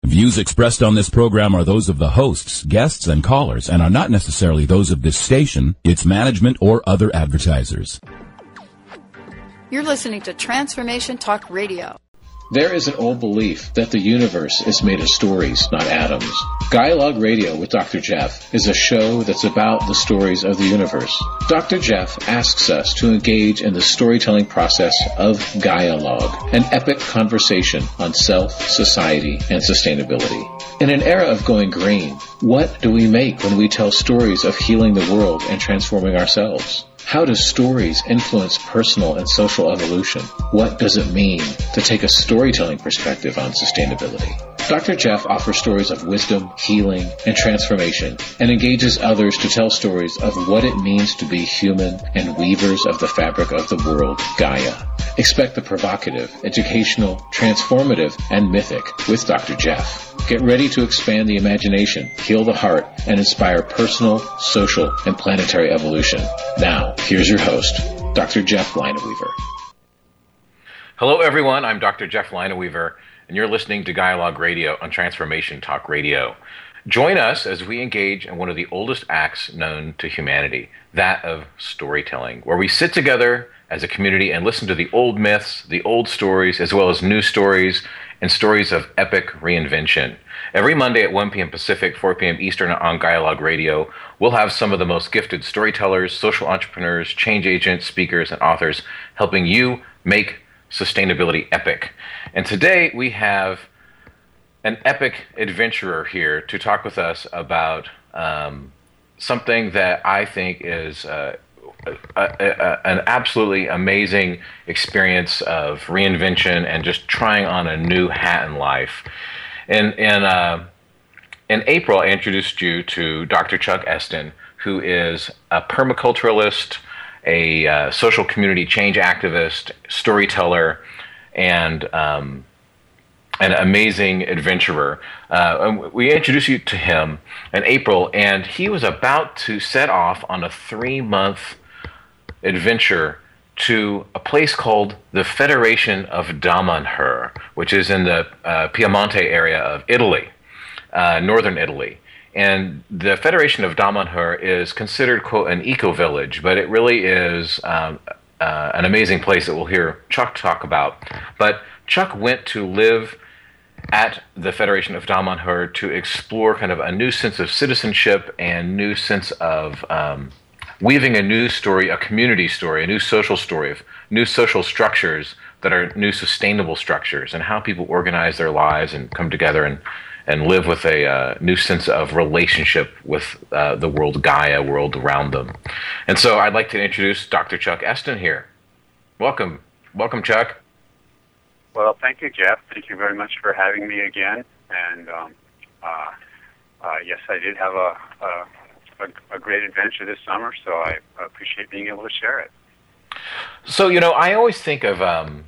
Views expressed on this program are those of the hosts, guests, and callers, and are not necessarily those of this station, its management, or other advertisers. You're listening to Transformation Talk Radio. There is an old belief that the universe is made of stories, not atoms. Dialogue Radio with Dr. Jeff is a show that's about the stories of the universe. Dr. Jeff asks us to engage in the storytelling process of Dialogue, an epic conversation on self, society, and sustainability. In an era of going green, what do we make when we tell stories of healing the world and transforming ourselves? How do stories influence personal and social evolution? What does it mean to take a storytelling perspective on sustainability? Dr. Jeff offers stories of wisdom, healing, and transformation, and engages others to tell stories of what it means to be human and weavers of the fabric of the world, Gaia. Expect the provocative, educational, transformative, and mythic with Dr. Jeff. Get ready to expand the imagination, heal the heart, and inspire personal, social, and planetary evolution. Now, here's your host, Dr. Jeff Lineweaver. Hello, everyone. I'm Dr. Jeff Lineweaver, and you're listening to Dialogue Radio on Transformation Talk Radio. Join us as we engage in one of the oldest acts known to humanity, that of storytelling, where we sit together as a community and listen to the old myths, the old stories, as well as new stories and stories of epic reinvention. Every Monday at 1 p.m. Pacific, 4 p.m. Eastern on Dialogue Radio, we'll have some of the most gifted storytellers, social entrepreneurs, change agents, speakers, and authors helping you make sustainability epic. And today we have an epic adventurer here to talk with us about something that I think is an absolutely amazing experience of reinvention and just trying on a new hat in life. In April, I introduced you to Dr. Chuck Esten, who is a permaculturalist, a social community change activist, storyteller, and an amazing adventurer. We introduced you to him in April, and he was about to set off on a 3-month adventure to a place called the Federation of Damanhur, which is in the Piemonte area of Italy, northern Italy. And the Federation of Damanhur is considered, quote, an eco-village, but it really is an amazing place that we'll hear Chuck talk about. But Chuck went to live at the Federation of Damanhur to explore kind of a new sense of citizenship and new sense of weaving a new story, a community story, a new social story of new social structures that are new sustainable structures, and how people organize their lives and come together and live with a new sense of relationship with the world, Gaia, world around them. And so I'd like to introduce Dr. Chuck Esten here. Welcome. Welcome, Chuck. Well, thank you, Jeff. Thank you very much for having me again. And yes, I did have a great adventure this summer, so I appreciate being able to share it. So, I always think of,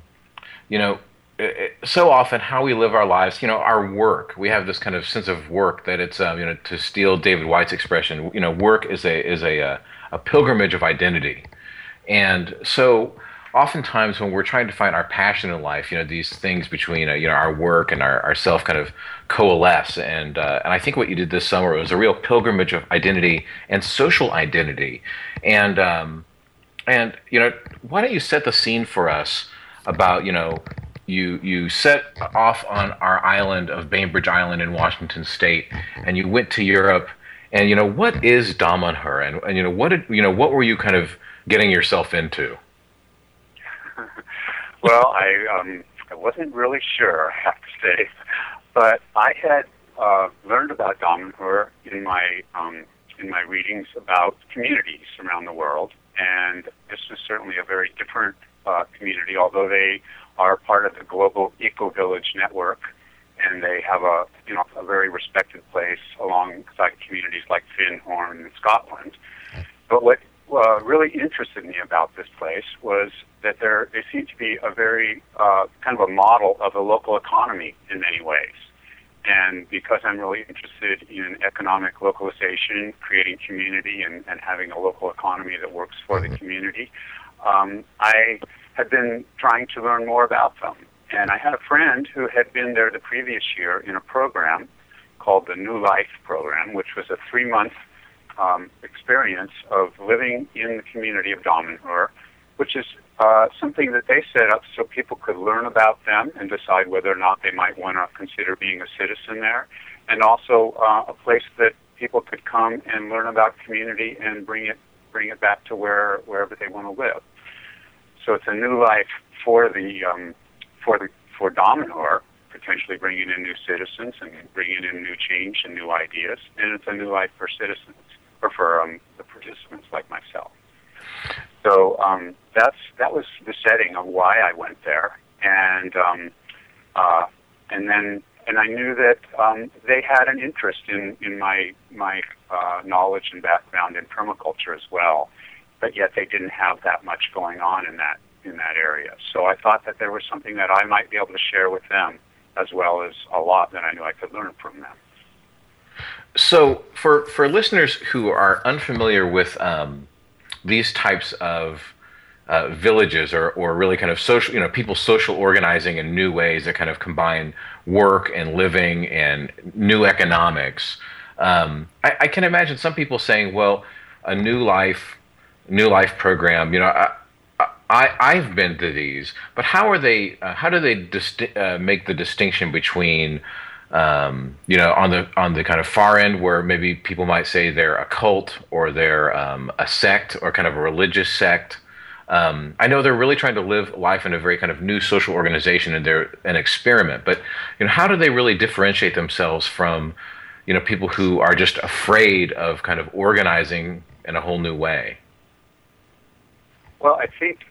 so often how we live our lives, our work. We have this kind of sense of work that it's, to steal David White's expression, work is a pilgrimage of identity. And so oftentimes when we're trying to find our passion in life, these things between, our work and our self kind of coalesce. And I think what you did this summer was a real pilgrimage of identity and social identity. And why don't you set the scene for us about, you set off on our island of Bainbridge Island in Washington State, and you went to Europe. And what is Damanhur, and what were you kind of getting yourself into? Well, I wasn't really sure, I have to say, but I had learned about Damanhur in my readings about communities around the world, and this was certainly a very different community, although they are part of the global eco-village network, and they have a very respected place alongside communities like Findhorn in Scotland. But what really interested me about this place was that they seem to be a very kind of a model of a local economy in many ways. And because I'm really interested in economic localization, creating community, and having a local economy that works for the community, I had been trying to learn more about them. And I had a friend who had been there the previous year in a program called the New Life Program, which was a 3-month experience of living in the community of Damanhur, which is something that they set up so people could learn about them and decide whether or not they might want to consider being a citizen there, and also a place that people could come and learn about community and bring it back to wherever they want to live. So it's a new life for Damanhur, potentially bringing in new citizens and bringing in new change and new ideas, and it's a new life for citizens or for the participants like myself. So that was the setting of why I went there, and I knew that they had an interest in my knowledge and background in permaculture as well, but yet they didn't have that much going on in that area. So I thought that there was something that I might be able to share with them, as well as a lot that I knew I could learn from them. So for listeners who are unfamiliar with these types of villages or really kind of social, people social organizing in new ways that kind of combine work and living and new economics, I can imagine some people saying, well, a new life program, I've been to these, but how do they make the distinction between on the kind of far end where maybe people might say they're a cult or they're a sect or kind of a religious sect. I know they're really trying to live life in a very kind of new social organization and they're an experiment, but how do they really differentiate themselves from people who are just afraid of kind of organizing in a whole new way? Well, I think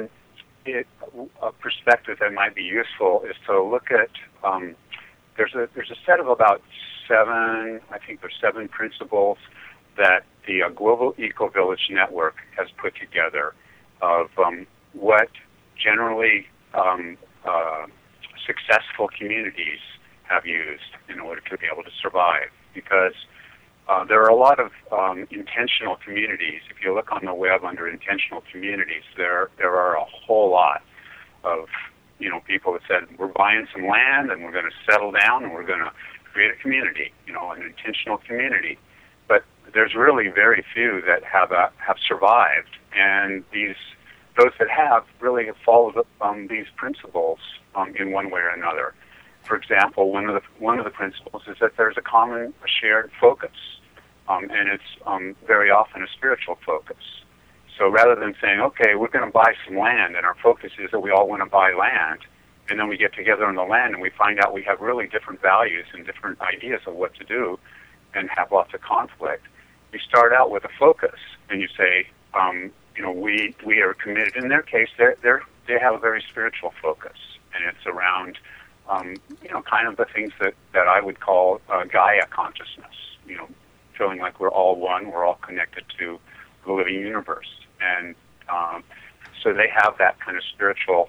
a perspective that might be useful is to look at there's a set of about 7 principles that the Global Eco Village Network has put together of what generally successful communities have used in order to be able to survive. Because there are a lot of intentional communities. If you look on the web under intentional communities, there are a whole lot of people that said, we're buying some land and we're going to settle down and we're going to create a community, an intentional community. But there's really very few that have survived, and those that have really have followed these principles in one way or another. For example, one of the principles is that there's a shared focus, and it's very often a spiritual focus. So rather than saying, okay, we're going to buy some land, and our focus is that we all want to buy land, and then we get together on the land and we find out we have really different values and different ideas of what to do and have lots of conflict. You start out with a focus, and you say, we are committed. In their case, they have a very spiritual focus, and it's around, kind of the things that I would call Gaia consciousness, feeling like we're all one, we're all connected to the living universe. And so they have that kind of spiritual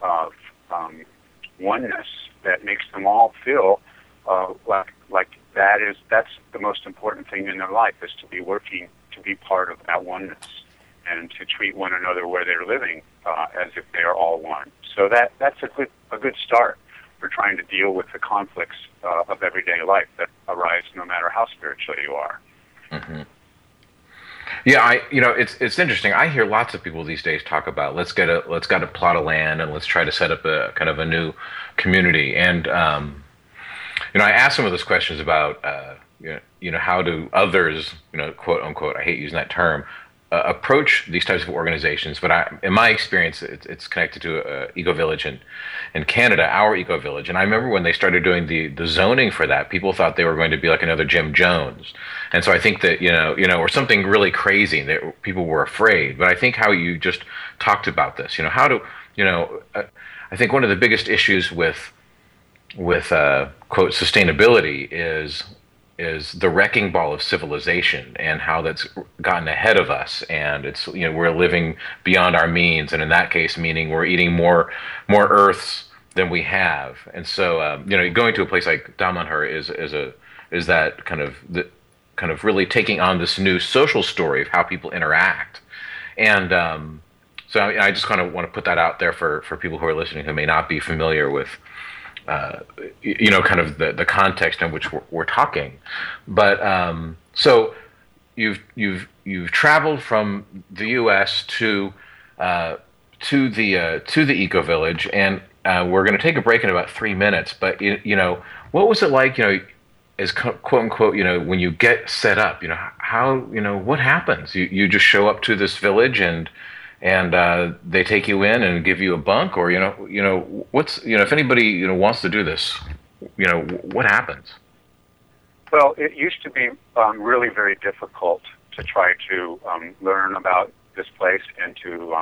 oneness that makes them all feel like that's the most important thing in their life, is to be working to be part of that oneness and to treat one another where they're living as if they are all one. So that's a good start for trying to deal with the conflicts of everyday life that arise no matter how spiritual you are. Mm-hmm. Yeah, it's interesting. I hear lots of people these days talk about let's get a plot of land and let's try to set up a kind of a new community. And I asked some of those questions about how do others, quote unquote, I hate using that term, approach these types of organizations. But in my experience, it's connected to Eco Village in Canada, our Eco Village. And I remember when they started doing the zoning for that, people thought they were going to be like another Jim Jones. And so I think that, or something really crazy that people were afraid. But I think how you just talked about this, I think one of the biggest issues with quote, sustainability is the wrecking ball of civilization and how that's gotten ahead of us, and it's we're living beyond our means, and in that case meaning we're eating more earths than we have. And so going to a place like Damanhur is that kind of really taking on this new social story of how people interact. And So I just kind of want to put that out there for people who are listening who may not be familiar with, kind of the context in which we're talking. But so you've traveled from the U.S. to the Eco Village, and we're going to take a break in about 3 minutes. But what was it like? As quote unquote, when you get set up, how what happens? You just show up to this village and they take you in and give you a bunk, or what's if anybody wants to do this, what happens? Well, it used to be really very difficult to try to learn about this place and to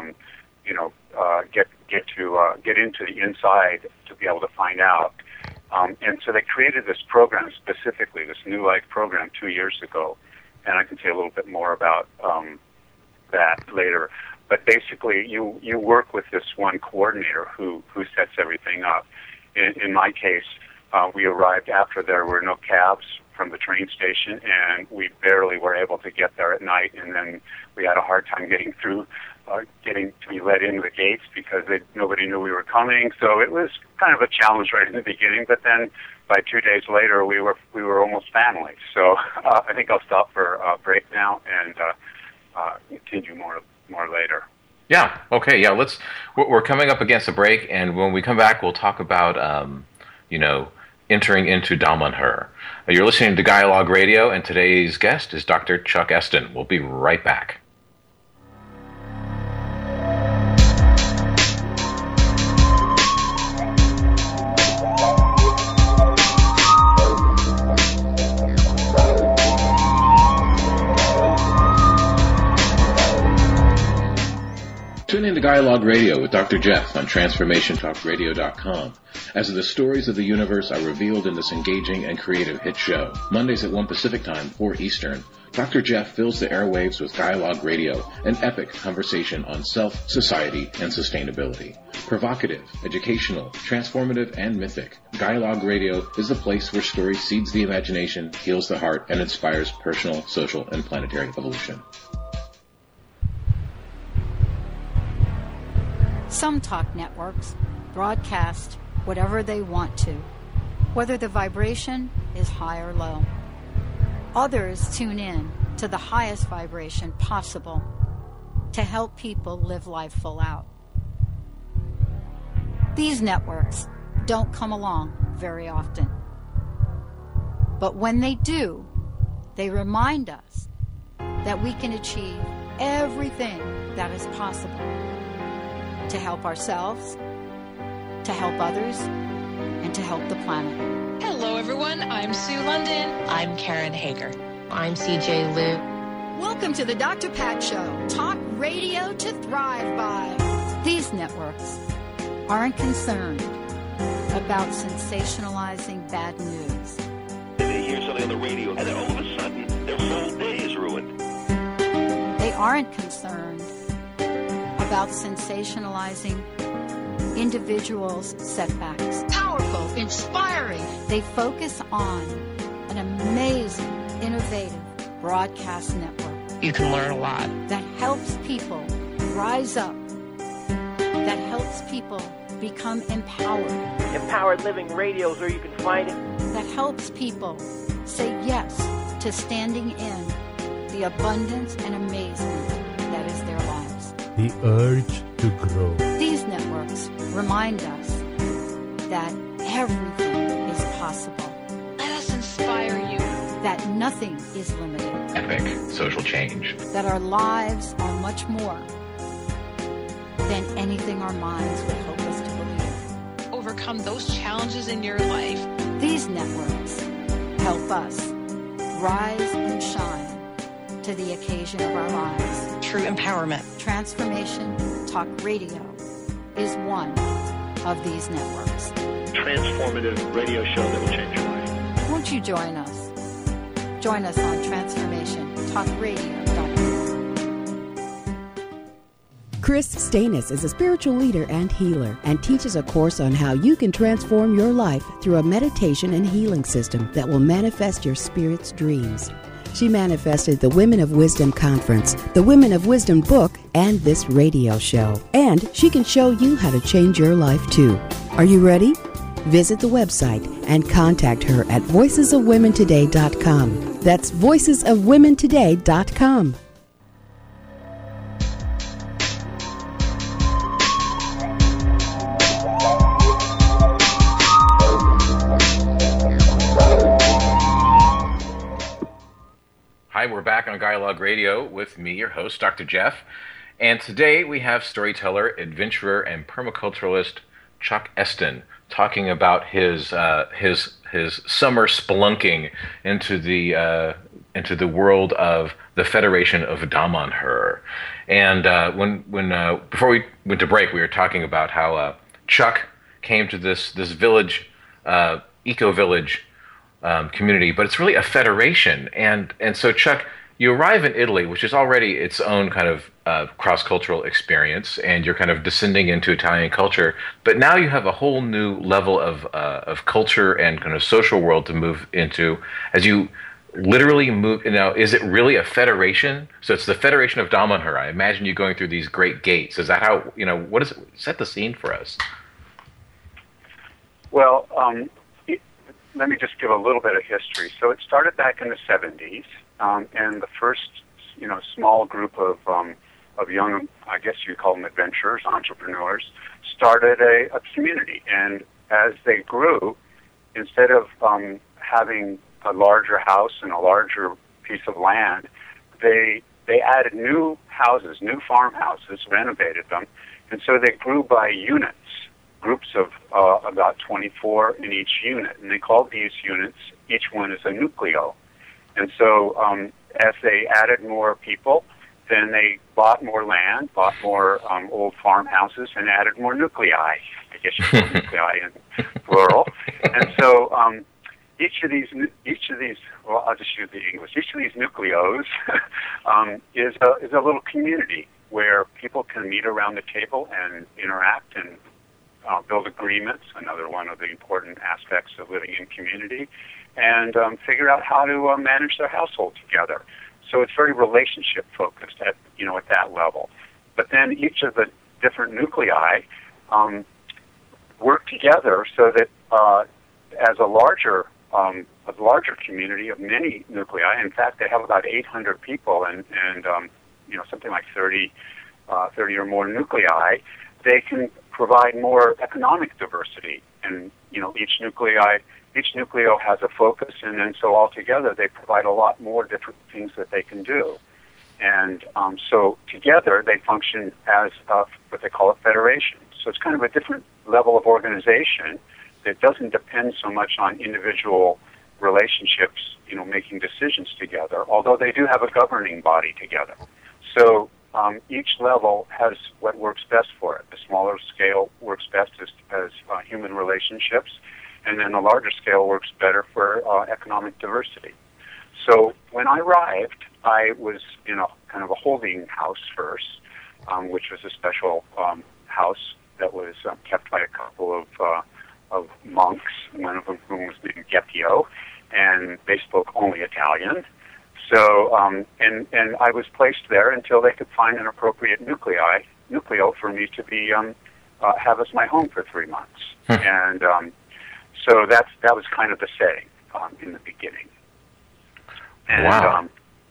get into the inside to be able to find out. And so they created this program specifically, this New Life program 2 years ago, and I can say a little bit more about that later. But basically, you work with this one coordinator who sets everything up. In my case, we arrived after there were no cabs from the train station, and we barely were able to get there at night, and then we had a hard time getting through, getting to be let into the gates because nobody knew we were coming. So it was kind of a challenge right in the beginning, but then by 2 days later, we were almost family. So I think I'll stop for a break now and continue more later. Yeah. Okay. Yeah. We're coming up against a break, and when we come back, we'll talk about entering into Damanhur. You're listening to Dialogue Radio, and today's guest is Dr. Chuck Esten. We'll be right back. Tune in to Dialogue Radio with Dr. Jeff on TransformationTalkRadio.com as the stories of the universe are revealed in this engaging and creative hit show. Mondays at 1 Pacific Time, 4 Eastern, Dr. Jeff fills the airwaves with Dialogue Radio, an epic conversation on self, society, and sustainability. Provocative, educational, transformative, and mythic, Dialogue Radio is the place where story seeds the imagination, heals the heart, and inspires personal, social, and planetary evolution. Some talk networks broadcast whatever they want to, whether the vibration is high or low. Others tune in to the highest vibration possible to help people live life full out. These networks don't come along very often. But when they do, they remind us that we can achieve everything that is possible to help ourselves, to help others, and to help the planet. Hello, everyone. I'm Sue London. I'm Karen Hager. I'm CJ Liu. Welcome to the Dr. Pat Show. Talk radio to thrive by. These networks aren't concerned about sensationalizing bad news. They hear something on the radio, and then all of a sudden, their whole day is ruined. They aren't concerned about sensationalizing individuals' setbacks. Powerful, inspiring. They focus on an amazing, innovative broadcast network. You can learn a lot. That helps people rise up. That helps people become empowered. Empowered Living Radio is where you can find it. That helps people say yes to standing in the abundance and amazement that is their lives. The urge to grow. These networks remind us that everything is possible. Let us inspire you. That nothing is limited. Epic social change. That our lives are much more than anything our minds would hope us to believe. Overcome those challenges in your life. These networks help us rise and shine to the occasion of our lives. True empowerment. Transformation Talk Radio is one of these networks. Transformative radio show that will change your life. Won't you join us? Join us on TransformationTalkRadio.com. Chris Stanis is a spiritual leader and healer and teaches a course on how you can transform your life through a meditation and healing system that will manifest your spirit's dreams. She manifested the Women of Wisdom Conference, the Women of Wisdom book, and this radio show. And she can show you how to change your life too. Are you ready? Visit the website and contact her at voicesofwomentoday.com. That's voicesofwomentoday.com. Hi, we're back on Dialogue Radio with me, your host, Dr. Jeff. And today we have storyteller, adventurer, and permaculturalist Chuck Eston talking about his summer spelunking into the world of the Federation of Damanhur. And before we went to break, we were talking about how Chuck came to this village, eco-village community, but it's really a federation. And so, Chuck, you arrive in Italy, which is already its own kind of cross-cultural experience, and you're kind of descending into Italian culture. But now you have a whole new level of culture and kind of social world to move into as you literally move. Now, is it really a federation? So it's the Federation of Damanhur. I imagine you going through these great gates. Is that how, what is it? Set the scene for us. Well, let me just give a little bit of history. So it started back in the 70s, and the first, small group of young, I guess you call them adventurers, entrepreneurs, started a community. And as they grew, instead of having a larger house and a larger piece of land, they added new houses, new farmhouses, renovated them, and so they grew by units. Groups of about 24 in each unit, and they called these units, each one is a nucleo. And so as they added more people, then they bought more land, bought more old farmhouses, and added more nuclei. I guess you call nuclei in plural. And so each of these, well, I'll just use the English. Each of these nucleos is a little community where people can meet around the table and interact and build agreements, another one of the important aspects of living in community, and figure out how to manage their household together. So it's very relationship focused at that level. But then each of the different nuclei work together so that as a larger community of many nuclei. In fact, they have about 800 people and something like 30 or more nuclei. They can provide more economic diversity, and each nucleo has a focus, and then so altogether they provide a lot more different things that they can do, and so together they function as what they call a federation. So it's kind of a different level of organization that doesn't depend so much on individual relationships, making decisions together, although they do have a governing body together. So each level has what works best for it. The smaller scale works best as human relationships, and then the larger scale works better for economic diversity. So when I arrived, I was in a kind of a holding house first, which was a special house that was kept by a couple of monks, one of whom was named Gepio, and they spoke only Italian. So, and I was placed there until they could find an appropriate nucleo for me to be have as my home for 3 months. And so that was kind of the setting in the beginning. And wow.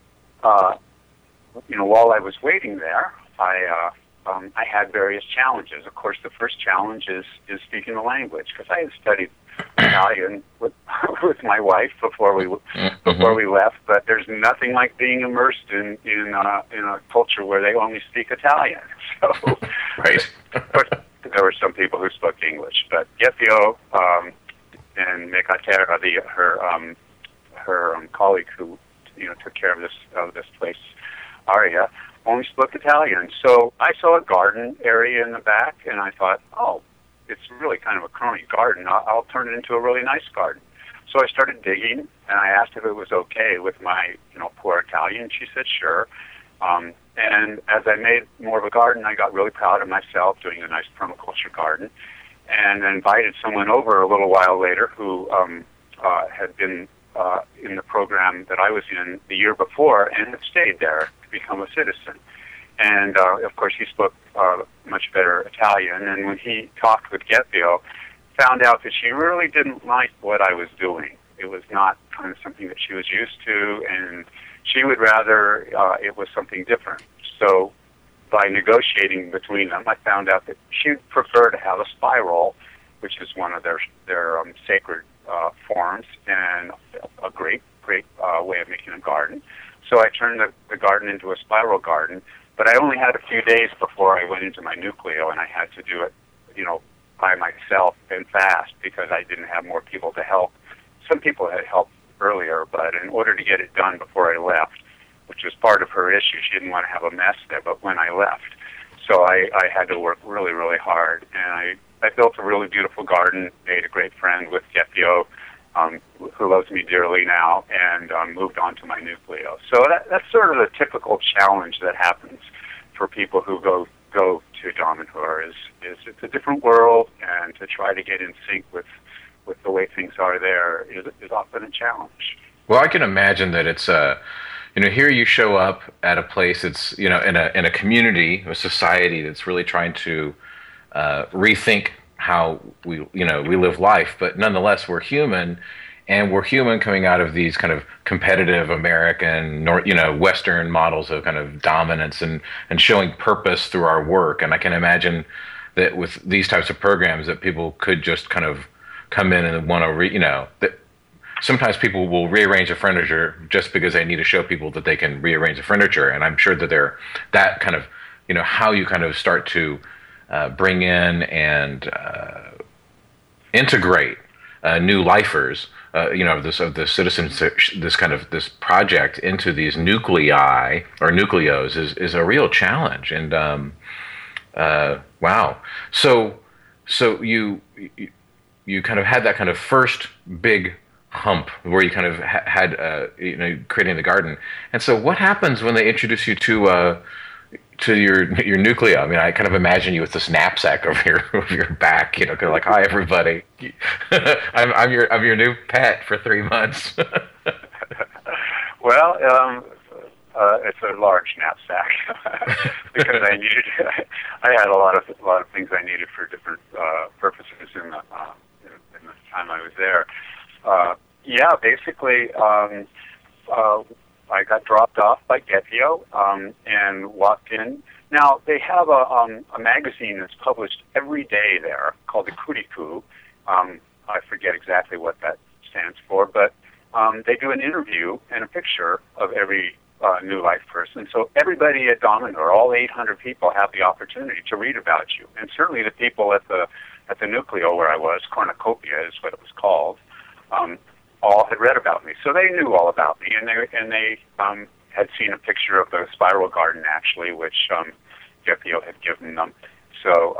While I was waiting there, I had various challenges. Of course, the first challenge is speaking the language, because I had studied Italian with my wife before we left, but there's nothing like being immersed in a culture where they only speak Italian. So, right. Of course, there were some people who spoke English, but Gepio and Mecatera, her colleague who took care of this place, Aria, only spoke Italian. So I saw a garden area in the back, and I thought, oh, it's really kind of a crummy garden. I'll turn it into a really nice garden. So I started digging, and I asked if it was okay with my, poor Italian. She said, sure. And as I made more of a garden, I got really proud of myself doing a nice permaculture garden, and invited someone over a little while later who had been in the program that I was in the year before and had stayed there to become a citizen. And, of course, he spoke much better Italian. And when he talked with Gepio, found out that she really didn't like what I was doing. It was not kind of something that she was used to, and she would rather it was something different. So by negotiating between them, I found out that she would prefer to have a spiral, which is one of their sacred forms, and a great way of making a garden. So I turned the garden into a spiral garden, but I only had a few days before I went into my nucleo, and I had to do it, by myself and fast because I didn't have more people to help. Some people had helped earlier, but in order to get it done before I left, which was part of her issue, she didn't want to have a mess there, but when I left. So I had to work really, really hard, and I built a really beautiful garden, made a great friend with Gepio, who loves me dearly now, and moved on to my nucleo. So that's sort of the typical challenge that happens for people who go to Damanhur is it's a different world, and to try to get in sync with the way things are there is often a challenge. Well, I can imagine that it's here you show up at a place that's in a community, a society that's really trying to rethink how we live life, but nonetheless we're human. And we're human coming out of these kind of competitive American, Western models of kind of dominance and showing purpose through our work. And I can imagine that with these types of programs that people could just kind of come in and want to, that sometimes people will rearrange the furniture just because they need to show people that they can rearrange the furniture. And I'm sure that that kind of, how you kind of start to bring in and integrate new lifers, of the citizens, this project into these nuclei or nucleos is a real challenge. And wow, so you kind of had that kind of first big hump where you kind of had creating the garden. And so what happens when they introduce you to your nucleo? I mean, I kind of imagine you with this knapsack over your back, kind of like, "Hi, everybody, I'm your new pet for 3 months." Well, it's a large knapsack because I had a lot of things I needed for different purposes in the time I was there. Basically. I got dropped off by Gepio and walked in. Now, they have a magazine that's published every day there called the Kuriku. I forget exactly what that stands for, but they do an interview and a picture of every New Life person. So everybody at Damanhur, all 800 people, have the opportunity to read about you. And certainly the people at the nucleo where I was, Cornucopia is what it was called, all had read about me, so they knew all about me, and they had seen a picture of the spiral garden actually, which Gepio had given them. So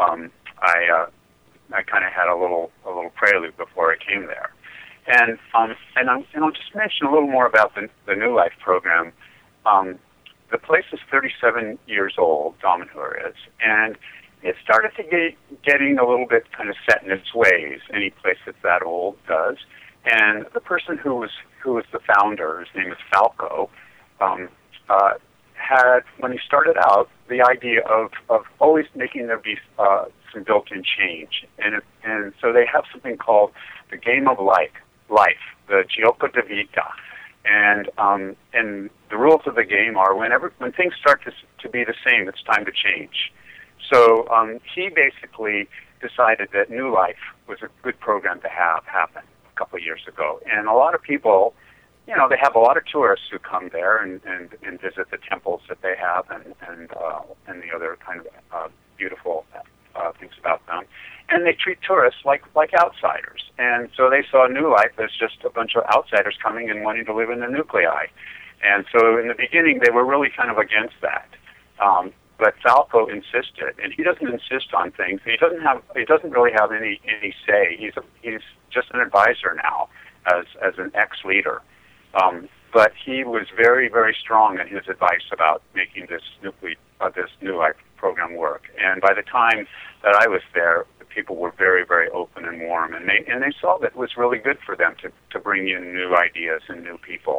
I kind of had a little prelude before I came there, and I'll just mention a little more about the New Life program. The place is 37 years old, Damanhur is, and it started to getting a little bit kind of set in its ways. Any place that's that old does. And the person who was the founder, his name is Falco, had, when he started out, the idea of always making there be some built-in change. And so they have something called the Game of Life, the Gioco de Vita. And the rules of the game are when things start to be the same, it's time to change. So he basically decided that New Life was a good program to have happen couple of years ago, and a lot of people, they have a lot of tourists who come there and visit the temples that they have and the other kind of beautiful things about them, and they treat tourists like outsiders. And so they saw New Life as just a bunch of outsiders coming and wanting to live in the nuclei. And so in the beginning they were really kind of against that. But Falco insisted, and he doesn't insist on things. He doesn't really have any say. He's just an advisor now, as an ex-leader. But he was very, very strong in his advice about making this New Life program work. And by the time that I was there, the people were very, very open and warm, and they saw that it was really good for them to bring in new ideas and new people.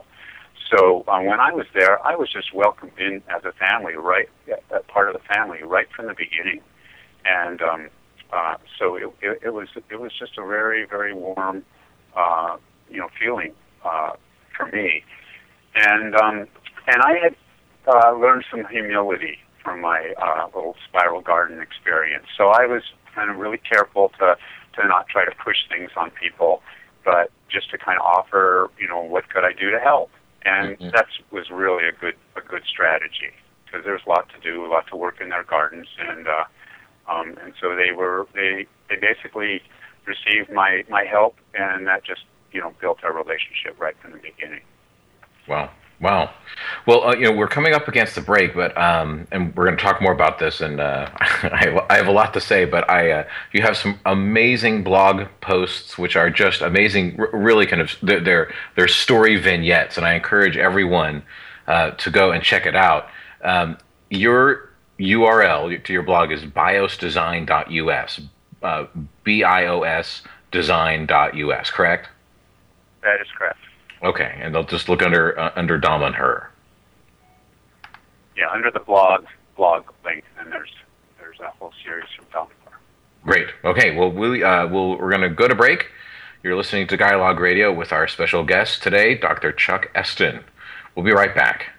So when I was there, I was just welcomed in as a family, right, part of the family, right from the beginning. And so it was just a very, very warm, feeling for me. And I had learned some humility from my little spiral garden experience. So I was kind of really careful to not try to push things on people, but just to kind of offer, what could I do to help? And that was really a good strategy, because there's a lot to do, a lot to work in their gardens, and so they basically received my help, and that just built our relationship right from the beginning. Wow. Well, we're coming up against the break, but and we're going to talk more about this, and I have a lot to say. But you have some amazing blog posts, which are just amazing. Really, kind of they're story vignettes, and I encourage everyone to go and check it out. Your URL to your blog is biosdesign.us, BIOS design.us, correct? That is correct. Okay, and they'll just look under Dom and Her. Yeah, under the blog link, and there's a whole series from Dom and Her. Great. Okay, well we're going to go to break. You're listening to Dialogue Radio with our special guest today, Dr. Chuck Eston. We'll be right back.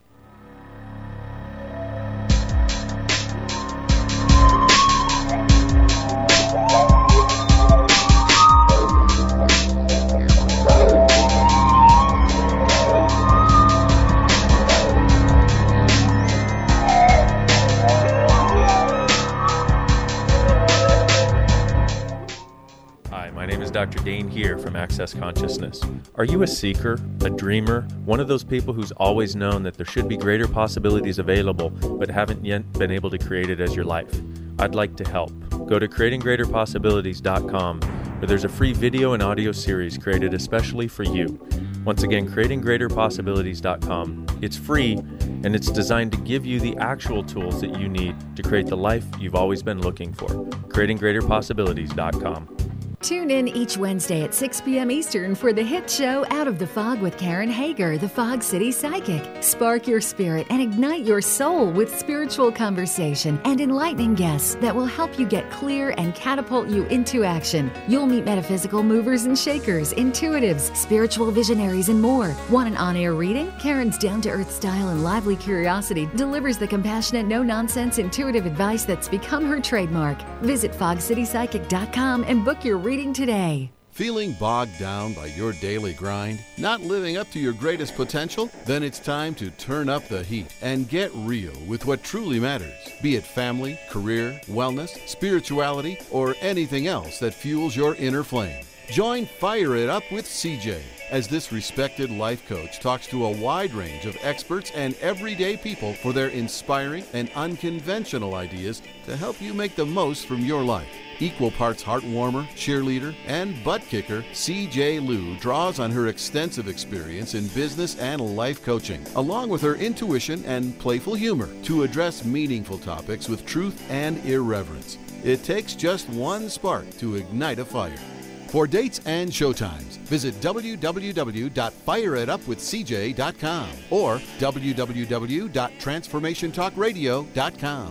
Dr. Dane here from Access Consciousness. Are you a seeker, a dreamer, one of those people who's always known that there should be greater possibilities available but haven't yet been able to create it as your life? I'd like to help. Go to creatinggreaterpossibilities.com, where there's a free video and audio series created especially for you. Once again, creatinggreaterpossibilities.com. It's free, and it's designed to give you the actual tools that you need to create the life you've always been looking for. creatinggreaterpossibilities.com. Tune in each Wednesday at 6 p.m. Eastern for the hit show Out of the Fog with Karen Hager, the Fog City Psychic. Spark your spirit and ignite your soul with spiritual conversation and enlightening guests that will help you get clear and catapult you into action. You'll meet metaphysical movers and shakers, intuitives, spiritual visionaries, and more. Want an on-air reading? Karen's down-to-earth style and lively curiosity delivers the compassionate, no-nonsense, intuitive advice that's become her trademark. Visit fogcitypsychic.com and book your reading today. Feeling bogged down by your daily grind? Not living up to your greatest potential? Then it's time to turn up the heat and get real with what truly matters. Be it family, career, wellness, spirituality, or anything else that fuels your inner flame. Join Fire It Up with CJ as this respected life coach talks to a wide range of experts and everyday people for their inspiring and unconventional ideas to help you make the most from your life. Equal parts heartwarmer, cheerleader, and butt kicker, CJ Liu draws on her extensive experience in business and life coaching, along with her intuition and playful humor, to address meaningful topics with truth and irreverence. It takes just one spark to ignite a fire. For dates and showtimes, visit www.fireitupwithcj.com or www.transformationtalkradio.com.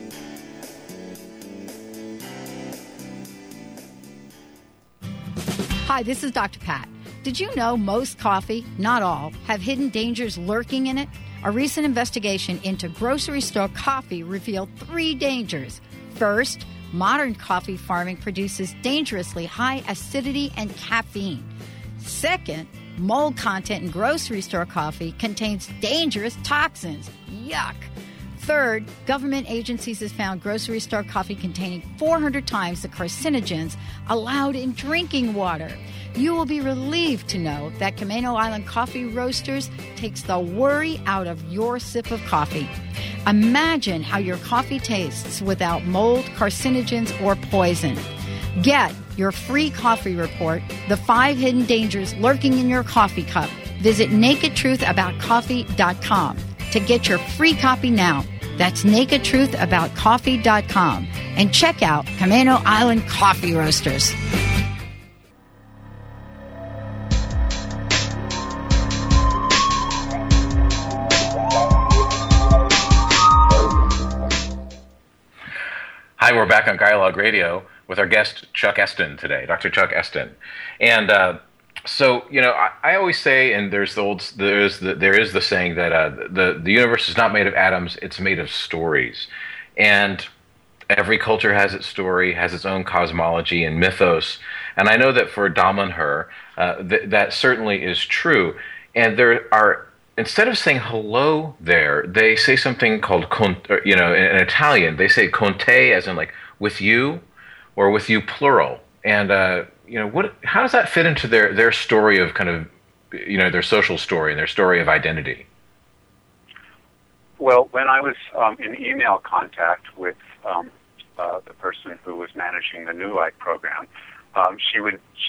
Hi, this is Dr. Pat. Did you know most coffee, not all, have hidden dangers lurking in it? A recent investigation into grocery store coffee revealed 3 dangers. First, modern coffee farming produces dangerously high acidity and caffeine. Second, mold content in grocery store coffee contains dangerous toxins. Yuck! Third, government agencies have found grocery store coffee containing 400 times the carcinogens allowed in drinking water. You will be relieved to know that Camano Island Coffee Roasters takes the worry out of your sip of coffee. Imagine how your coffee tastes without mold, carcinogens, or poison. Get your free coffee report, The 5 Hidden Dangers Lurking in Your Coffee Cup. Visit nakedtruthaboutcoffee.com to get your free copy now. That's nakedtruthaboutcoffee.com. And check out Camano Island Coffee Roasters. we're back on Dialogue Radio with our guest Chuck Eston today, Dr. Chuck Eston. And so, I always say, and there is the saying that the universe is not made of atoms; it's made of stories. And every culture has its story, has its own cosmology and mythos. And I know that for Dom and Her, that certainly is true. And there are, instead of saying hello there, they say something called, in Italian, they say conte, as in like with you, or with you plural. And, how does that fit into their story of kind of, their social story and their story of identity? Well, when I was in email contact with the person who was managing the New Light program, she'd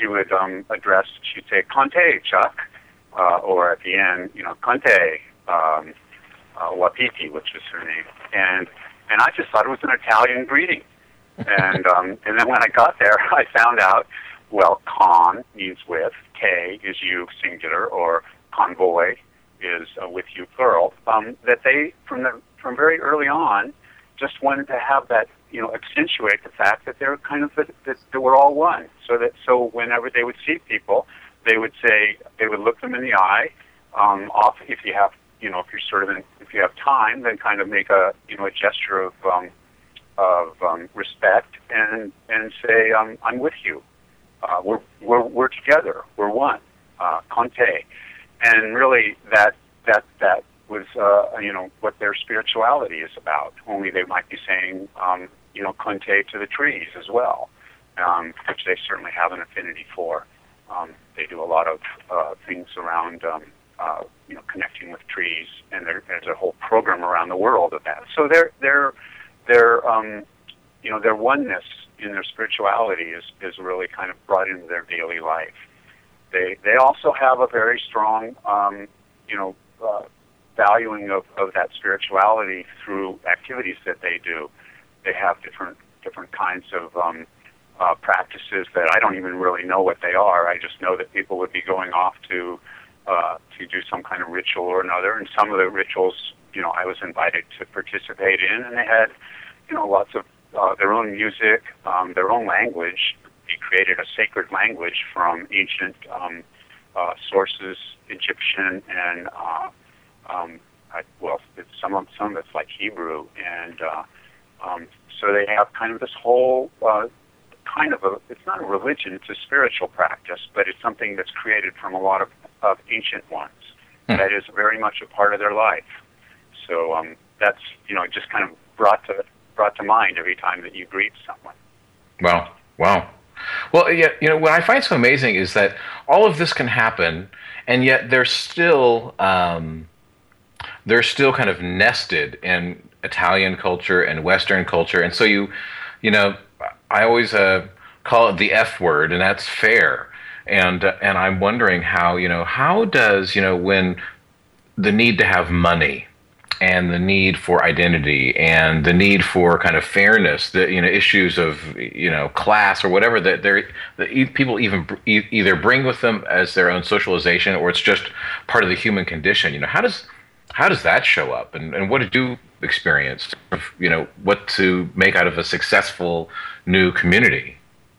say Conte, Chuck, or at the end, Conte Wapiti, which was her name, and I just thought it was an Italian greeting, and then when I got there, I found out, well, con means with, K is you singular, or convoy is with you plural. That they from very early on just wanted to have that, accentuate the fact that they're kind of that we're all one. So whenever they would see people, they would look them in the eye. If you have, if you have time, then kind of make a gesture of respect and say, I'm with you. We're together. We're one. Conte, and really that was what their spirituality is about. Only they might be saying Conte to the trees as well, which they certainly have an affinity for. They do a lot of things around connecting with trees, and there's a whole program around the world of that. So their oneness in their spirituality is really kind of brought into their daily life. They also have a very strong valuing of that spirituality through activities that they do. They have different kinds of practices that I don't even really know what they are. I just know that people would be going off to do some kind of ritual or another, and some of the rituals, I was invited to participate in, and they had, lots of their own music, their own language. They created a sacred language from ancient sources, Egyptian, and some of it's like Hebrew, and so they have kind of this whole it's not a religion, it's a spiritual practice, but it's something that's created from a lot of ancient ones. That is very much a part of their life. So that's just kind of brought to mind every time that you greet someone. Wow. Well, yeah, what I find so amazing is that all of this can happen, and yet they're still kind of nested in Italian culture and Western culture, and so I always call it the F word, and that's fair. And I'm wondering how does when the need to have money and the need for identity and the need for kind of fairness, the issues of class or whatever that people either bring with them as their own socialization, or it's just part of the human condition. How does that show up, and what did you experience? What to make out of a successful new community?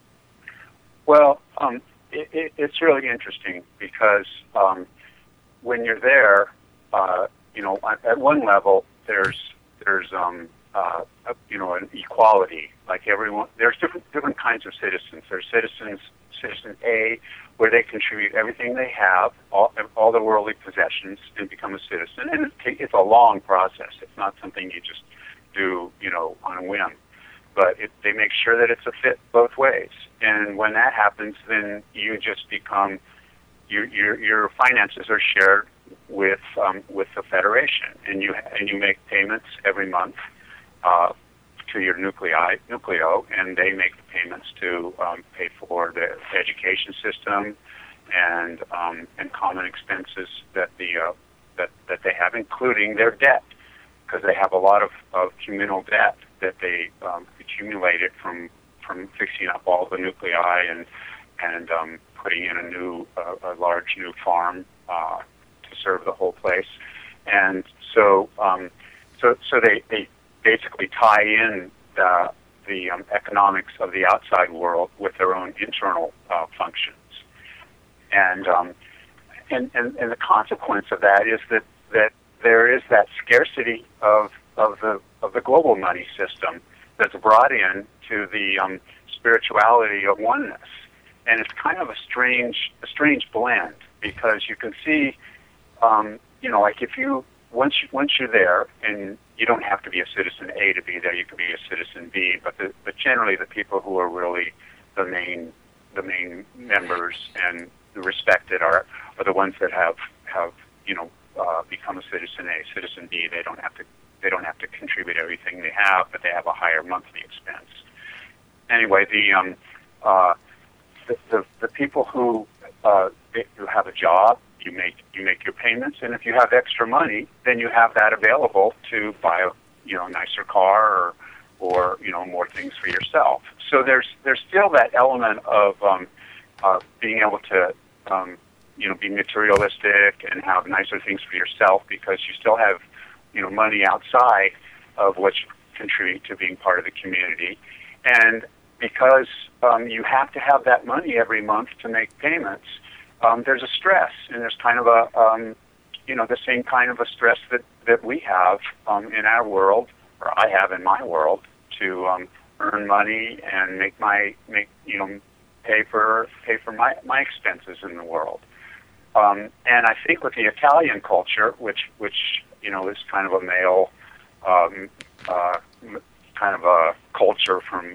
Well, it's really interesting because when you're there, at one level there's an equality. Like everyone, there's different kinds of citizens. There's citizen A, where they contribute everything they have, all the worldly possessions, and become a citizen. And it's a long process. It's not something you just do, on a whim. But they make sure that it's a fit both ways. And when that happens, then you just become your finances are shared with the federation, and you make payments every month to your nucleo, and they make the payments to pay for the education system and common expenses that they have, including their debt, because they have a lot of communal debt that they accumulated from fixing up all the nuclei and putting in a large new farm to serve the whole place, and so they basically tie in the the economics of the outside world with their own internal functions. And the consequence of that is that there is that scarcity of the global money system that's brought in to the spirituality of oneness. And it's kind of a strange blend, because you can see, like if you once you're there, and you don't have to be a citizen A to be there, you can be a citizen B, but generally the people who are really the main members and the respected are the ones that have become a citizen A. Citizen B, they don't have to contribute everything they have, but they have a higher monthly expense. Anyway, the people who have a job, you make your payments, and if you have extra money, then you have that available to buy a nicer car or more things for yourself. So there's still that element of being able to be materialistic and have nicer things for yourself, because you still have money outside of what you contribute to being part of the community. And because you have to have that money every month to make payments, there's a stress, and there's kind of the same kind of a stress that we have in our world, or I have in my world, to earn money and pay for my expenses in the world. And I think with the Italian culture, which is kind of a male kind of a culture from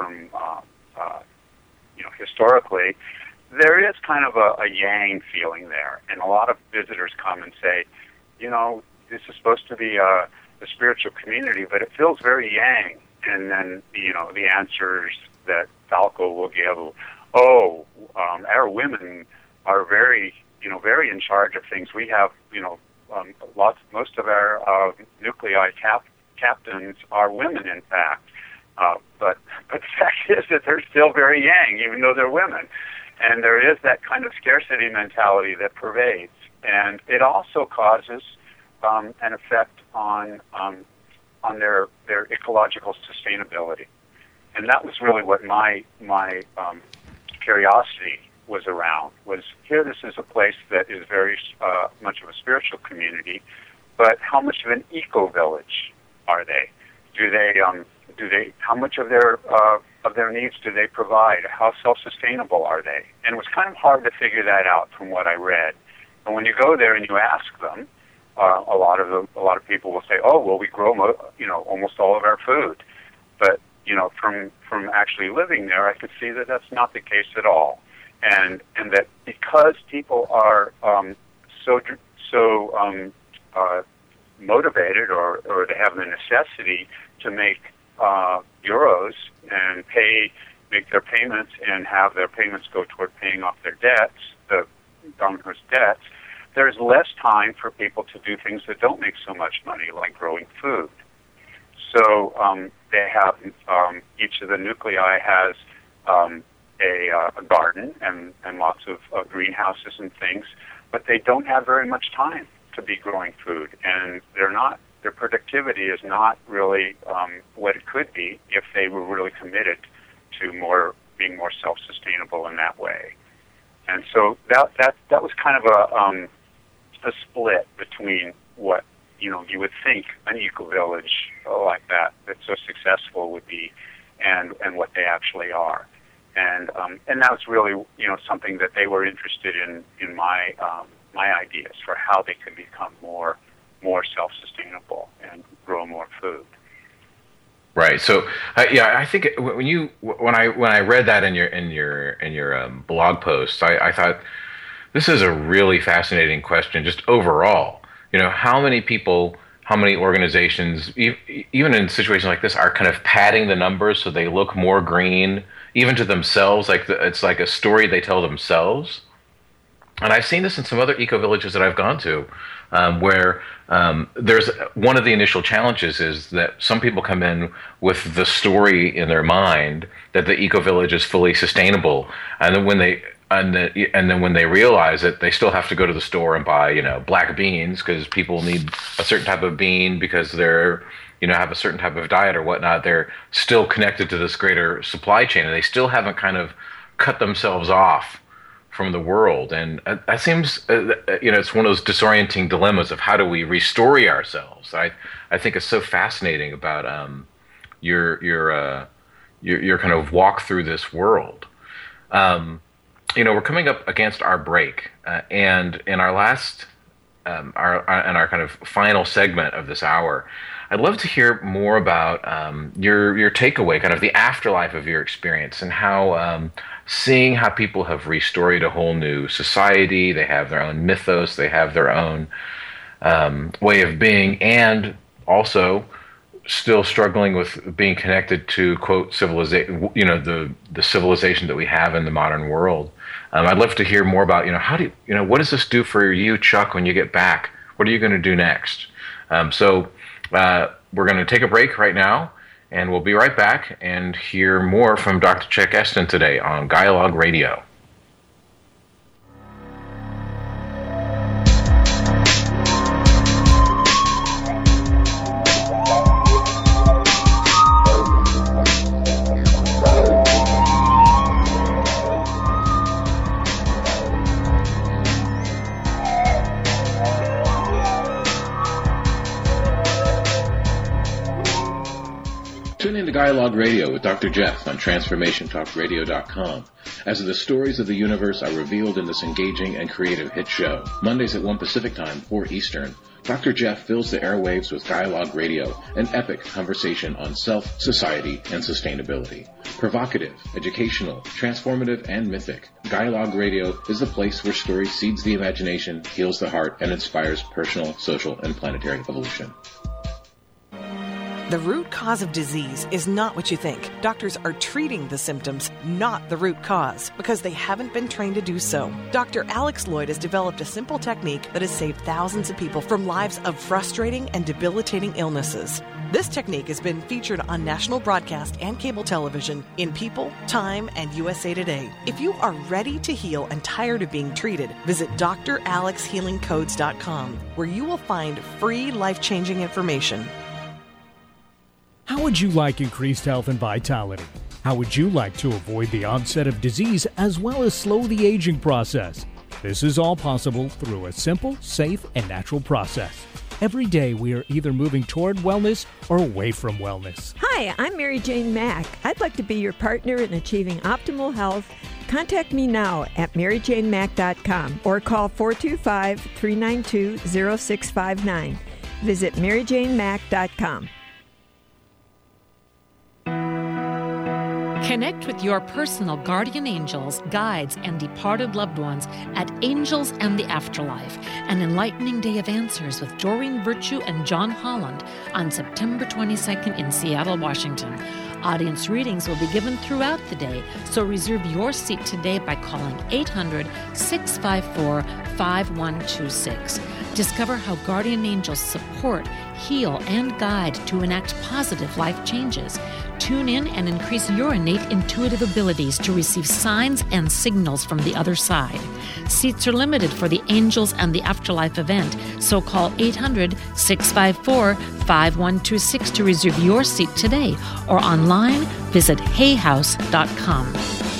historically, there is kind of a yang feeling there, and a lot of visitors come and say, this is supposed to be a spiritual community, but it feels very yang. And then the answers that Falco will give, our women are very in charge of things. We have most of our nuclei captains are women, in fact. But the fact is that they're still very yang, even though they're women. And there is that kind of scarcity mentality that pervades. And it also causes an effect on their ecological sustainability. And that was really what my curiosity was around, was here this is a place that is very much of a spiritual community, but how much of an eco-village are they? How much of their needs do they provide? How self-sustainable are they? And it was kind of hard to figure that out from what I read. And when you go there and you ask them, a lot of people will say, "Oh, well, we grow almost all of our food." But from actually living there, I could see that that's not the case at all, and that because people are so motivated, or they have the necessity to make euros and make their payments and have their payments go toward paying off their debts, the Daimyo's debts, there's less time for people to do things that don't make so much money, like growing food. So they have, each of the nuclei has a garden and lots of greenhouses and things, but they don't have very much time to be growing food, and their productivity is not really what it could be if they were really committed to being more self-sustainable in that way. And so that was kind of a split between what you would think an eco-village like that's so successful would be, and what they actually are. And that was really something that they were interested in my ideas for how they could become more self-sustainable and grow more food. Right. So, I think when I read that in your blog post, I thought this is a really fascinating question. Just overall, how many people, how many organizations, even in situations like this, are kind of padding the numbers so they look more green, even to themselves. It's like a story they tell themselves. And I've seen this in some other eco-villages that I've gone to, where there's one of the initial challenges is that some people come in with the story in their mind that the eco-village is fully sustainable. And then when they And then when they realize it, they still have to go to the store and buy, black beans because people need a certain type of bean because they're, have a certain type of diet or whatnot. They're still connected to this greater supply chain, and they still haven't kind of cut themselves off from the world. And that seems, it's one of those disorienting dilemmas of how do we restore ourselves. I think it's so fascinating about your kind of walk through this world. We're coming up against our break, and in our last, our kind of final segment of this hour, I'd love to hear more about your takeaway, kind of the afterlife of your experience, and how seeing how people have restored a whole new society. They have their own mythos, they have their own way of being, and also still struggling with being connected to, quote, civilization, the civilization that we have in the modern world. I'd love to hear more about, how do you, what does this do for you, Chuck, when you get back? What are you going to do next? So we're going to take a break right now, and we'll be right back and hear more from Dr. Chuck Esten today on Dialogue Radio. Tune in to Dialogue Radio with Dr. Jeff on TransformationTalkRadio.com as the stories of the universe are revealed in this engaging and creative hit show. Mondays at 1 Pacific Time, 4 Eastern, Dr. Jeff fills the airwaves with Dialogue Radio, an epic conversation on self, society, and sustainability. Provocative, educational, transformative, and mythic, Dialogue Radio is the place where story seeds the imagination, heals the heart, and inspires personal, social, and planetary evolution. The root cause of disease is not what you think. Doctors are treating the symptoms, not the root cause, because they haven't been trained to do so. Dr. Alex Lloyd has developed a simple technique that has saved thousands of people from lives of frustrating and debilitating illnesses. This technique has been featured on national broadcast and cable television in People, Time, and USA Today. If you are ready to heal and tired of being treated, visit dralexhealingcodes.com, where you will find free life-changing information. How would you like increased health and vitality? How would you like to avoid the onset of disease as well as slow the aging process? This is all possible through a simple, safe, and natural process. Every day we are either moving toward wellness or away from wellness. Hi, I'm Mary Jane Mack. I'd like to be your partner in achieving optimal health. Contact me now at maryjanemack.com or call 425-392-0659. Visit maryjanemack.com. Connect with your personal guardian angels, guides, and departed loved ones at Angels and the Afterlife, an enlightening day of answers with Doreen Virtue and John Holland on September 22nd in Seattle, Washington. Audience readings will be given throughout the day, so reserve your seat today by calling 800-654-5126. Discover how guardian angels support, heal, and guide to enact positive life changes. Tune in and increase your innate intuitive abilities to receive signs and signals from the other side. Seats are limited for the Angels and the Afterlife event, so call 800-654-5126 to reserve your seat today, or online, visit hayhouse.com.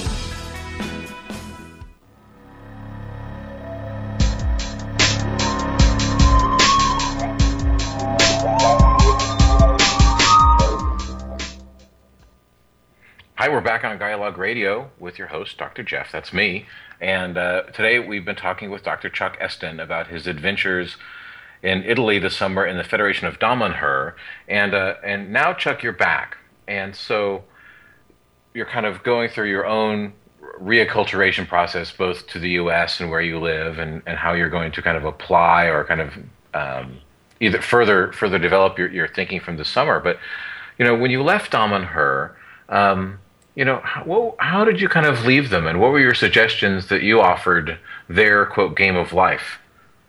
Hi, we're back on Dialogue Radio with your host, Dr. Jeff. That's me. And today we've been talking with Dr. Chuck Esten about his adventures in Italy this summer in the Federation of Damanhur. And now, Chuck, you're back. And so you're kind of going through your own reacculturation process, both to the U.S. and where you live, and how you're going to kind of apply or kind of either further develop your thinking from the summer. But, when you left Damanhur, how did you kind of leave them, and what were your suggestions that you offered their, quote, game of life?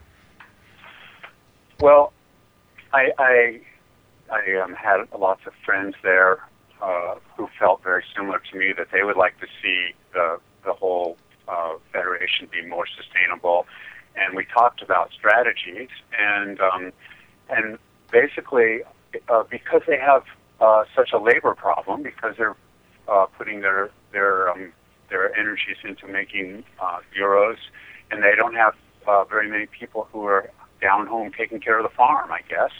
Well, I had lots of friends there who felt very similar to me, that they would like to see the whole federation be more sustainable. And we talked about strategies, and basically because they have such a labor problem, because they're putting their energies into making euros, and they don't have very many people who are down home taking care of the farm, I guess.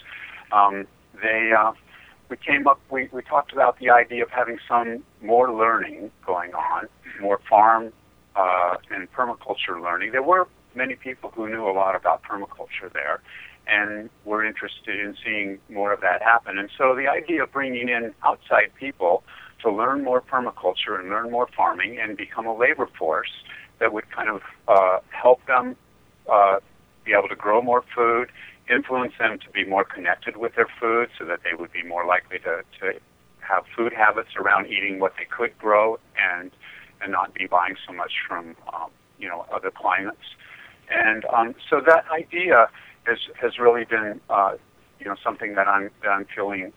We talked about the idea of having some more learning going on, more farm and permaculture learning. There were many people who knew a lot about permaculture there, and were interested in seeing more of that happen. And so the idea of bringing in outside people to learn more permaculture and learn more farming and become a labor force that would kind of help them be able to grow more food, influence them to be more connected with their food so that they would be more likely to have food habits around eating what they could grow and not be buying so much from other climates. And so that idea has really been something that I'm feeling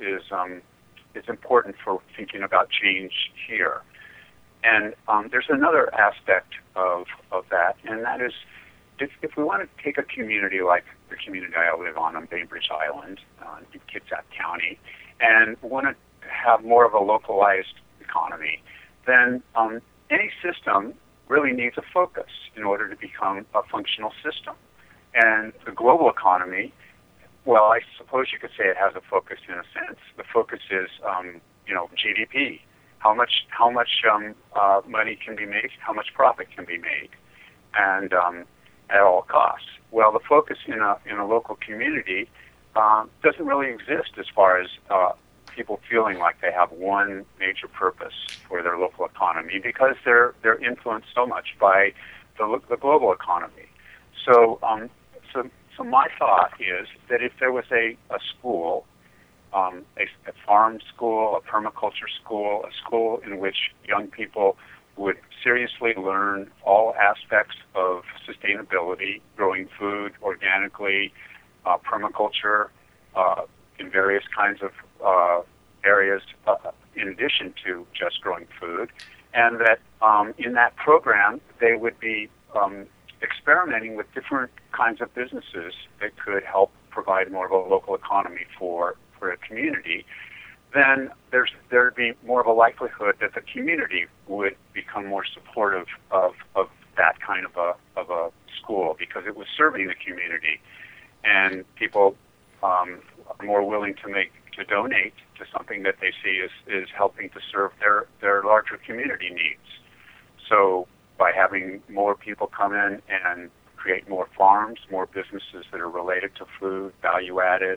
is important for thinking about change here. And there's another aspect of that, and that is if we want to take a community like the community I live on Bainbridge Island in Kitsap County, and want to have more of a localized economy, then any system really needs a focus in order to become a functional system. And the global economy, well, I suppose you could say it has a focus in a sense. The focus is, GDP. How much money can be made? How much profit can be made? And at all costs. Well, the focus in a local community doesn't really exist as far as people feeling like they have one major purpose for their local economy, because they're influenced so much by the global economy. So my thought is that if there was a school, a farm school, a permaculture school, a school in which young people would seriously learn all aspects of sustainability, growing food organically, permaculture in various kinds of areas in addition to just growing food, and that in that program they would be experimenting with different kinds of businesses that could help provide more of a local economy for a community, then there'd be more of a likelihood that the community would become more supportive of that kind of a school, because it was serving the community, and people are more willing to donate to something that they see is helping to serve their larger community needs. So by having more people come in and create more farms, more businesses that are related to food, value-added,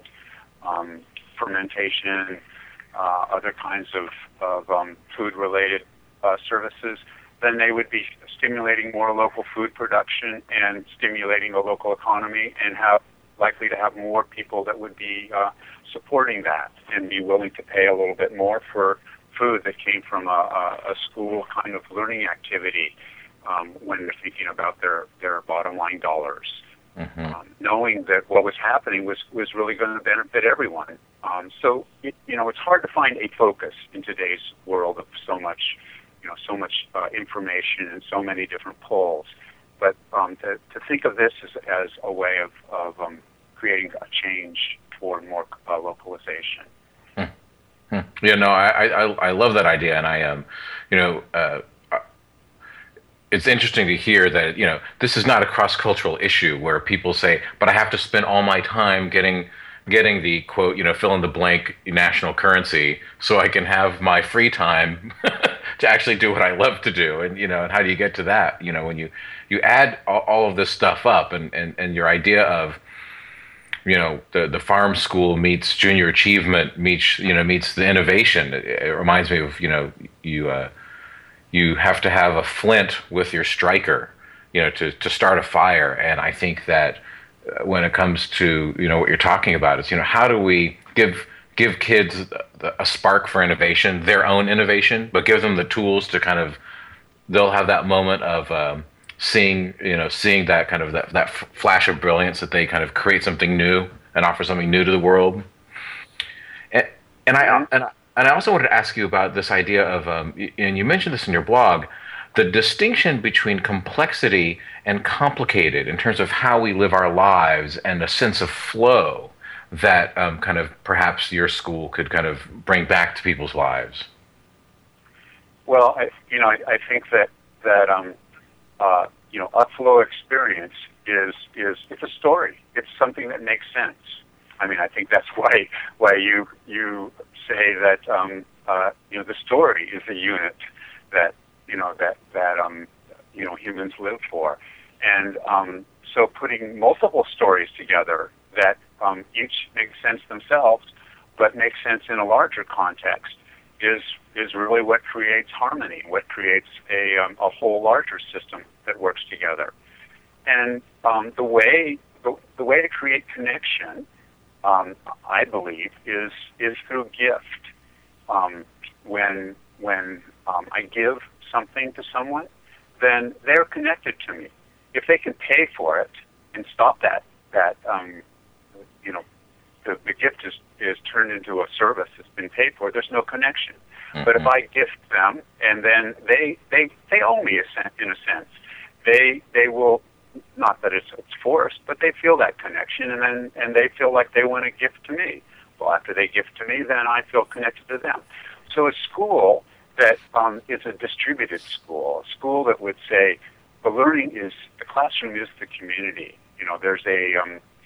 fermentation, other kinds of food-related services, then they would be stimulating more local food production and stimulating a local economy, and likely to have more people that would be supporting that and be willing to pay a little bit more for food that came from a school kind of learning activity when they're thinking about their bottom line dollars. Mm-hmm. Knowing that what was happening was really going to benefit everyone. So it's hard to find a focus in today's world of so much information and so many different polls. But to think of this as a way of creating a change toward more localization. Yeah, no, I love that idea, and I it's interesting to hear that this is not a cross-cultural issue where people say, but I have to spend all my time getting the quote, fill in the blank national currency so I can have my free time to actually do what I love to do. And, and how do you get to that? When you add all of this stuff up and your idea of, the farm school meets junior achievement meets the innovation. It reminds me of, you have to have a flint with your striker, to start a fire. And I think that when it comes to, what you're talking about is, how do we give kids a spark for innovation, their own innovation, but give them the tools to kind of, they'll have that moment of seeing that kind of that flash of brilliance, that they kind of create something new and offer something new to the world. And I also wanted to ask you about this idea of, and you mentioned this in your blog, the distinction between complexity and complicated in terms of how we live our lives and a sense of flow that kind of perhaps your school could kind of bring back to people's lives? Well, I think that a flow experience is it's a story. It's something that makes sense. I mean, I think that's why you say that the story is a unit that humans live for, and so putting multiple stories together that each make sense themselves, but make sense in a larger context is really what creates harmony, what creates a whole larger system that works together. And the way to create connection, I believe, is through gift. When I give something to someone, then they're connected to me. If they can pay for it and stop that the gift is turned into a service that's been paid for, there's no connection. Mm-hmm. But if I gift them and then they owe me in a sense, they will, not that it's forced, but they feel that connection and they feel like they want to gift to me. Well, after they gift to me, then I feel connected to them. So a school that is a distributed school, a school that would say the classroom is the community. There's a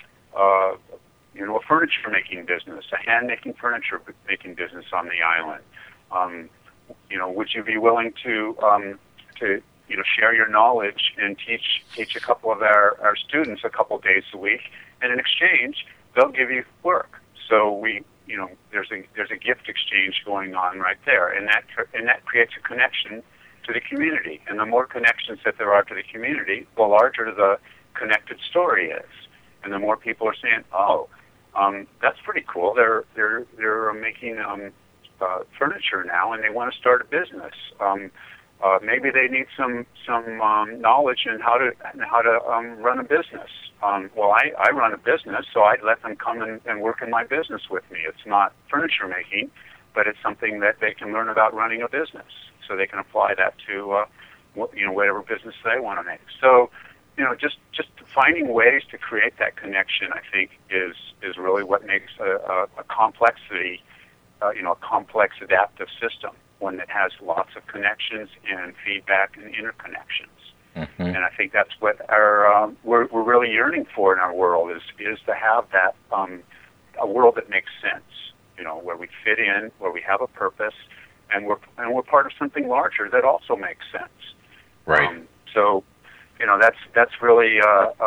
furniture making business, a hand making furniture making business on the island. Would you be willing to share your knowledge and teach a couple of our students a couple days a week, and in exchange they'll give you work. So there's a gift exchange going on right there, and that creates a connection to the community. And the more connections that there are to the community, the larger the connected story is, and the more people are saying, "Oh, that's pretty cool. They're making furniture now, and they want to start a business. Maybe they need some knowledge in how to run a business. Well, I run a business, so I'd let them come and work in my business with me. It's not furniture making, but it's something that they can learn about running a business, so they can apply that to whatever business they want to make. So, just finding ways to create that connection, I think, is really what makes a complexity, a complex adaptive system, one that has lots of connections and feedback and interconnections. Mm-hmm. And I think that's what we're really yearning for in our world is to have that a world that makes sense, where we fit in, where we have a purpose, and we're part of something larger that also makes sense. Right. So, that's really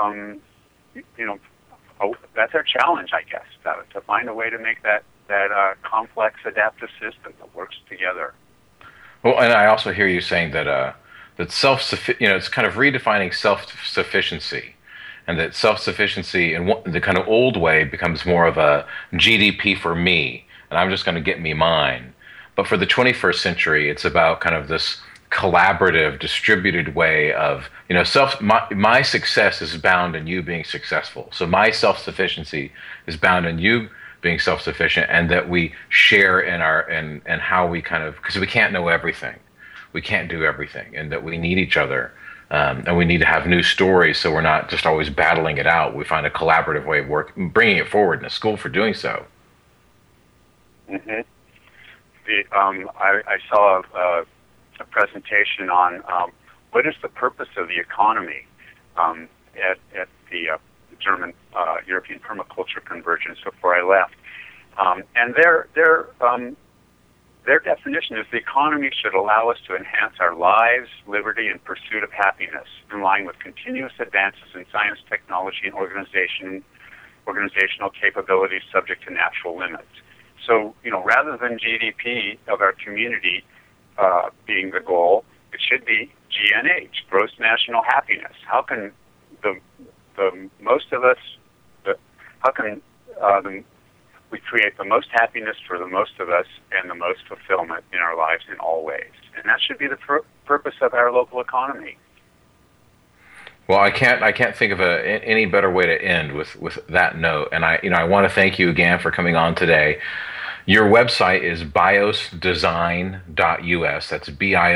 that's our challenge, I guess, to find a way to make that complex adaptive system that works together. Well, and I also hear you saying that it's kind of redefining self-sufficiency, and that self-sufficiency in the kind of old way becomes more of a GDP for me, and I'm just going to get me mine. But for the 21st century, it's about kind of this collaborative, distributed way of, my success is bound in you being successful. So my self-sufficiency is bound in you being self-sufficient, and that we share in and how we kind of, because we can't know everything. We can't do everything, and that we need each other. And we need to have new stories, so we're not just always battling it out. We find a collaborative way of bringing it forward in a school for doing so. Mm-hmm. I saw a presentation on what is the purpose of the economy at the German European Permaculture Convergence before I left, and their definition is the economy should allow us to enhance our lives, liberty, and pursuit of happiness in line with continuous advances in science, technology, and organizational capabilities subject to natural limits. So, rather than GDP of our community being the goal, it should be GNH, gross national happiness. How can we create the most happiness for the most of us and the most fulfillment in our lives in all ways? And that should be the purpose of our local economy. Well, I can't think of any better way to end with that note. And I want to thank you again for coming on today. Your website is biosdesign.us. That's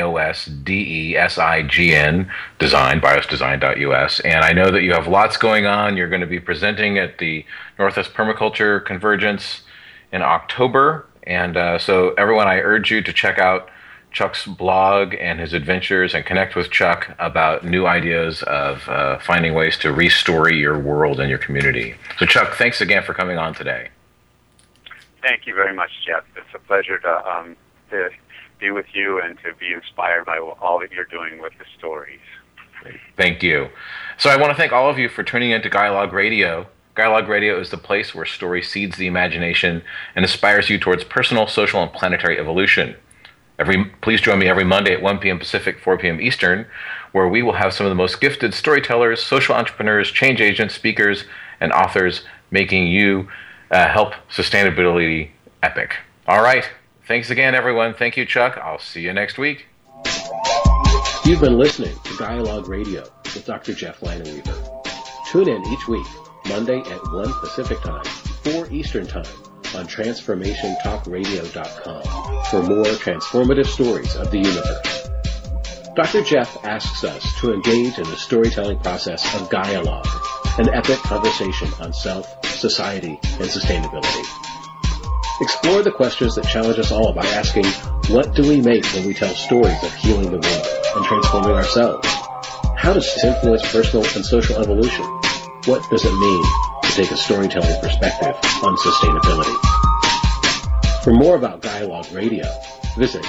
BIOSDESIGN, design, biosdesign.us. And I know that you have lots going on. You're going to be presenting at the Northwest Permaculture Convergence in October. And so everyone, I urge you to check out Chuck's blog and his adventures and connect with Chuck about new ideas of finding ways to restore your world and your community. So Chuck, thanks again for coming on today. Thank you very much, Jeff. It's a pleasure to be with you and to be inspired by all that you're doing with the stories. Thank you. So I want to thank all of you for tuning in to Dialogue Radio. Dialogue Radio is the place where story seeds the imagination and inspires you towards personal, social, and planetary evolution. Please join me every Monday at 1 p.m. Pacific, 4 p.m. Eastern, where we will have some of the most gifted storytellers, social entrepreneurs, change agents, speakers, and authors making you help sustainability epic. All right. Thanks again, everyone. Thank you, Chuck. I'll see you next week. You've been listening to Dialogue Radio with Dr. Jeff Langenweaver. Tune in each week, Monday at 1 Pacific Time, 4 Eastern Time, on TransformationTalkRadio.com for more transformative stories of the universe. Dr. Jeff asks us to engage in the storytelling process of dialogue, an epic conversation on self, society, and sustainability. Explore the questions that challenge us all by asking, what do we make when we tell stories of healing the world and transforming ourselves? How does this influence personal and social evolution? What does it mean to take a storytelling perspective on sustainability? For more about Dialogue Radio, visit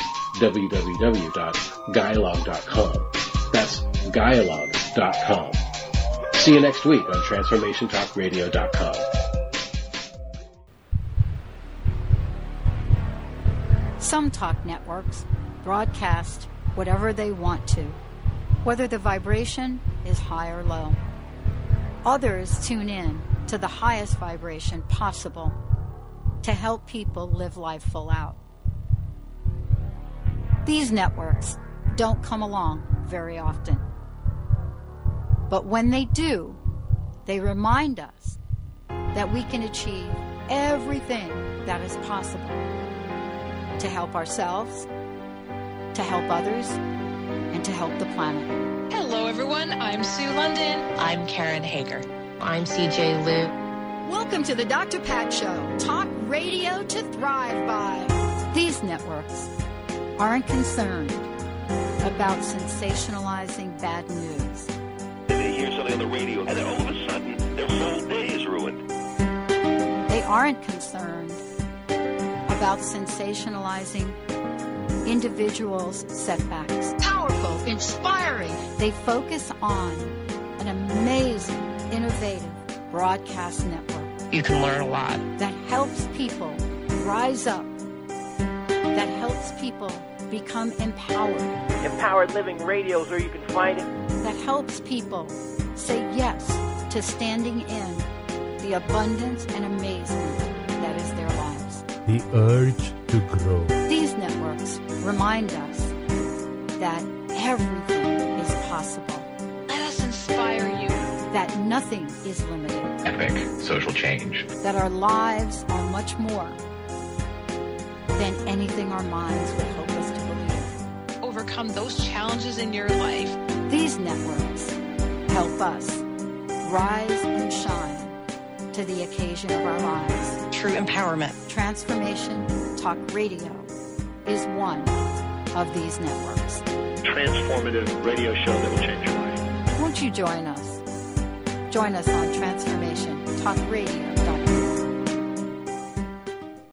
www.dialogue.com. That's dialogue.com. See you next week on TransformationTalkRadio.com. Some talk networks broadcast whatever they want to, whether the vibration is high or low. Others tune in to the highest vibration possible to help people live life full out. These networks don't come along very often. But when they do, they remind us that we can achieve everything that is possible to help ourselves, to help others, and to help the planet. Hello, everyone. I'm Sue London. I'm Karen Hager. I'm CJ Liu. Welcome to the Dr. Pat Show. Talk radio to thrive by. These networks aren't concerned about sensationalizing bad news. They hear something on the radio, and then all of a sudden, their whole day is ruined. They aren't concerned about sensationalizing individuals' setbacks. Powerful, inspiring. They focus on an amazing, innovative broadcast network. You can learn a lot. That helps people rise up. That helps people become empowered. Empowered Living Radio is where you can find it. That helps people say yes to standing in the abundance and amazement that is their lives. The urge to grow. These networks remind us that everything is possible. Let us inspire you. That nothing is limited. Epic social change. That our lives are much more than anything our minds would hope us to believe. Overcome those challenges in your life. These networks help us rise and shine to the occasion of our lives. True empowerment. Transformation Talk Radio is one of these networks. Transformative radio show that will change your life. Won't you join us? Join us on Transformation Talk Radio